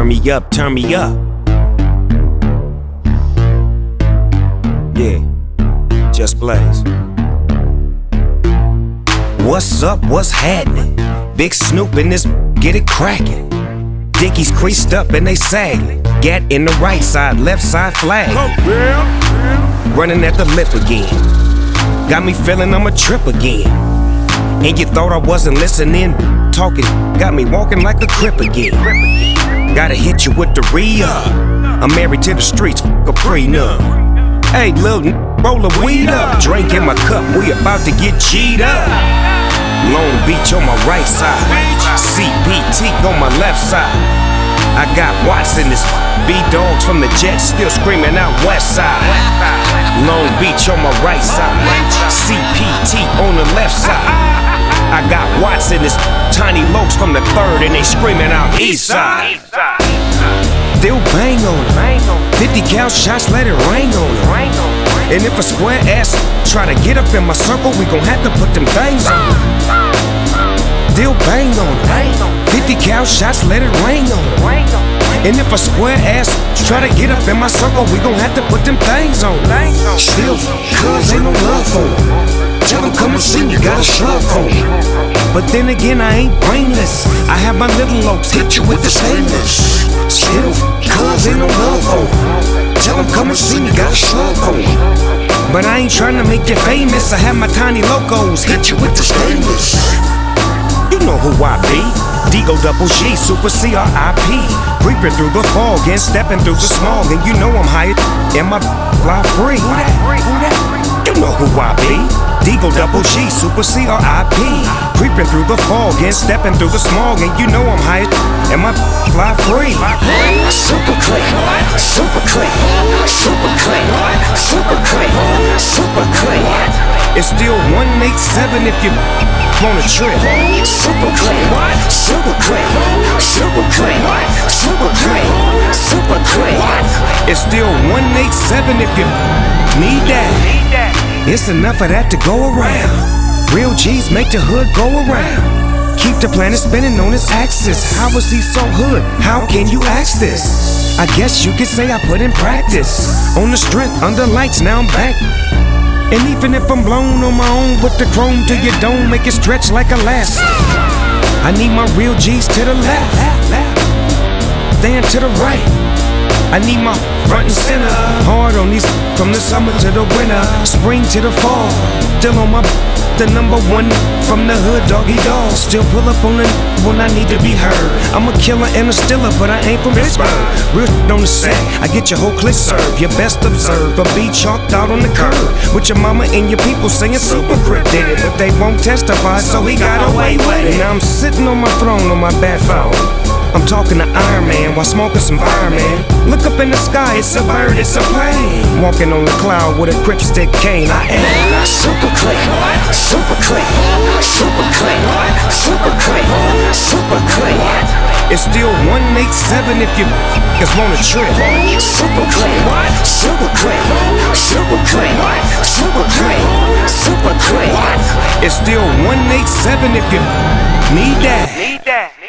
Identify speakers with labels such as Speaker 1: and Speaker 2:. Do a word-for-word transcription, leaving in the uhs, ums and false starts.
Speaker 1: Turn me up, turn me up. Yeah, Just Blaze. What's up, what's happening? Big Snoop in this, get it crackin'. Dickies creased up and they sagging. Gat in the right side, left side flag. Running at the lip again. Got me feeling I'm a trip again. And you thought I wasn't listening. Talking, got me walking like a crip again. Gotta hit you with the re-up. I'm married to the streets, f*** a prenup. Hey, lil' n***, roll a weed up. Drink in my cup, we about to get G'd up. Long Beach on my right side, C P T on my left side. I got Watts in this, B-Dogs from the Jets still screaming out West Side. Long Beach on my right side, C P T on the left side. I got Watts in this, Tiny Lokes from the third and they screaming out East Side. They'll bang on it, fifty cal shots, let it rain on it. And if a square ass try to get up in my circle, we gon' have to put them things on it. They'll bang on it, fifty cal shots, let it rain on it. And if a square ass try to get up in my circle, we gon' have to put them things on it. Still, cuz ain't no love for them. Tell them come and see me, got a slug for me. But then again, I ain't brainless. I have my little Lokes hit you with the stainless. Still, cuz ain't no love for them. Tell them come and see me, got a slug for me. But I ain't tryna make you famous. I have my Tiny Lokes hit you with the stainless. You know who I be. D-O double G, Super C R I P. Creeping through the fog and stepping through the smog. And you know I'm higher and my fly free. Who that? Who that? You know who I be. D-O double G, Super C R I P. Creeping through the fog and stepping through the smog. And you know I'm higher and my fly free.
Speaker 2: Super click, super click, super click, super click, super click.
Speaker 1: It's still one eight seven if you on a trip.
Speaker 2: Super click, super click, super click, super click, super click.
Speaker 1: It's still one eight seven if you need that. It's enough of that to go around. Real G's make the hood go around. Keep the planet spinning on its axis. How is he so hood? How can you ask this? I guess you could say I put in practice. On the strength, under lights, now I'm back. And even if I'm blown on my own, put the chrome to your dome, make it stretch like elastic. I need my real G's to the left, then to the right. I need my front and center. Hard on these from the summer to the winter, spring to the fall. Still on my the number one from the hood, doggy dog. Still pull up on the when I need to be heard. I'm a killer and a stiller, but I ain't from Pittsburgh. Real on the set, I get your whole clip served. Your best observed, but be chalked out on the curb. With your mama and your people saying Super Crip did it, but they won't testify, so he got away with it. Now I'm sitting on my throne on my bad phone. I'm talking to Iron Man while smoking some fireman. Look up in the sky, it's a bird, it's a plane. Walking on the cloud with a grip stick cane. I am
Speaker 2: super click, super click, super click, super click, super click.
Speaker 1: It's still one eight seven if you is on a trip.
Speaker 2: Super click, super click, super click, super click, super click.
Speaker 1: It's still one eight seven if you need that.
Speaker 3: Need that.